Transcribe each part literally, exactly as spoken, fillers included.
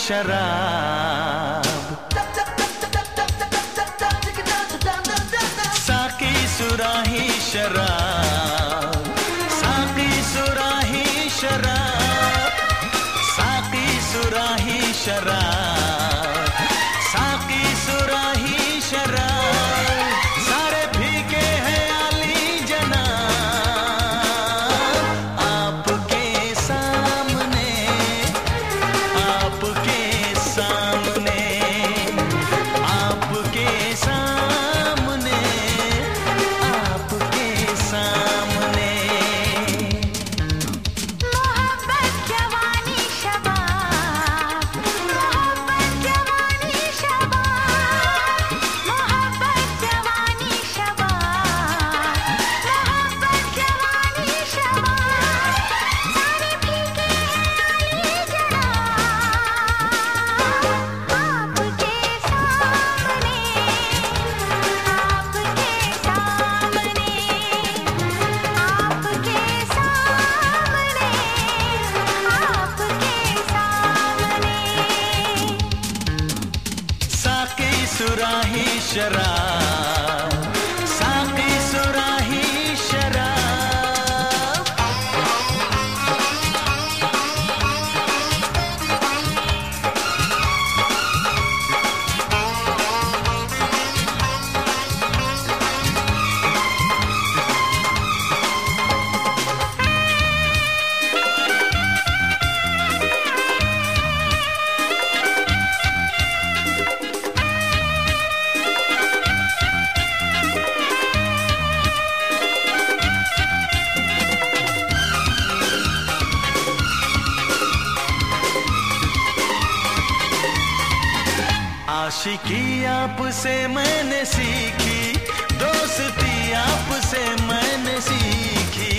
शराब, साकी सुराही शराब, साकी सुराही शराब, साकी सुराही शराब, साकी सुराही शराब, सारे फीके हैं आली जनाब, आपके सामने, आपके सामने, आपके सामने, आपके सामने। मोहब्बत जवानी शबाब, मोहब्बत जवानी शबाब, मोहब्बत जवानी शबाब, मोहब्बत जवानी शबाब, सारे फीके हैं आली जनाब, आपके सामने, आपके सामने, आपके सामने, आपके सामने। साकी सुराही शराब, साकी सुराही शराब। आशिकी आपसे मैंने सीखी, दोस्ती आपसे मैंने सीखी,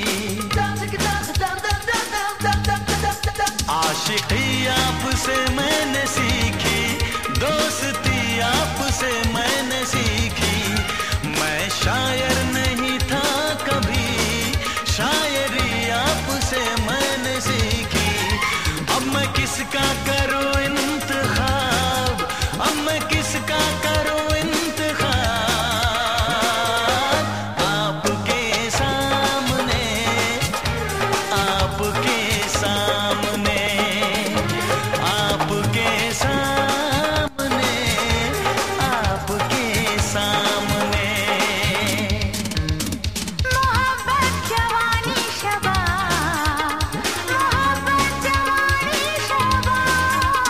आशिकी आपसे मैंने सीखी, दोस्ती आपसे मैंने सीखी। मैं शायर नहीं था कभी, शायरी आपसे मैंने सीखी। अब मैं किसका करूं इंतखाब, अब मैं किसका करूं इंतखाब, आपके सामने, आपके सामने, आपके सामने, आपके सामने। मोहब्बत जवानी शबाब, मोहब्बत जवानी शबाब।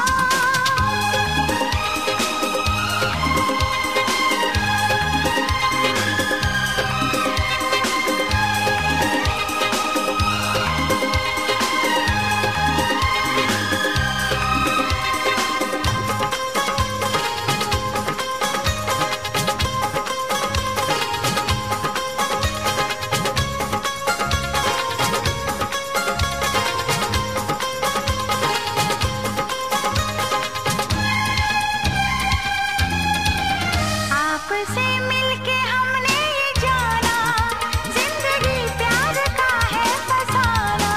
आपसे मिलके हमने ये जाना, जिंदगी प्यार का है फसाना।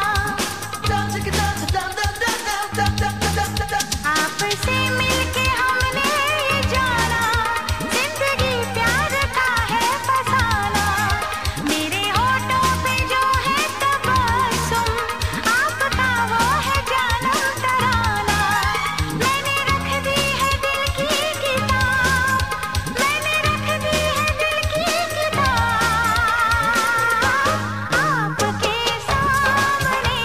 आपसे मिलके हमने ये जाना, जिंदगी प्यार का है फसाना। मेरे होठों पे जो है तबस्सुम, आपका वो है जानम तराना। मैंने रख दी है दिल की किताब, मैंने रख दी है दिल की किताब, आपके सामने,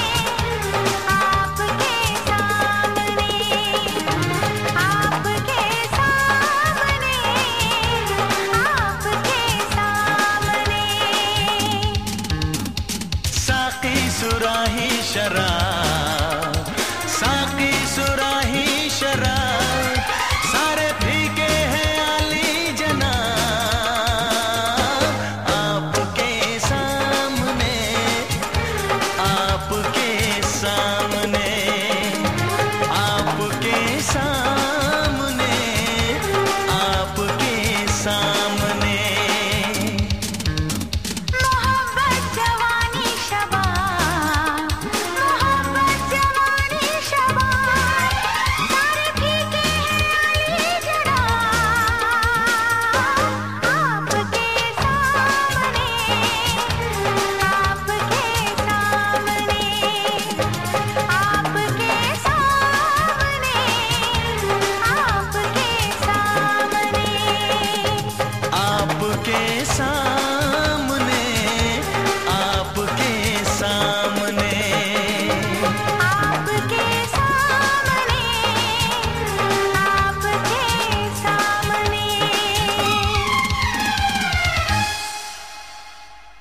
आपके सामने, आपके सामने, आपके सामने। साकी सुराही शराब, साकी सुराही शराब, सारे फीके हैं आली जनाब, आपके सामने, आपके सामने, आपके सामने, आपके सामने। मोहब्बत जवानी शबाब, मोहब्बत सामने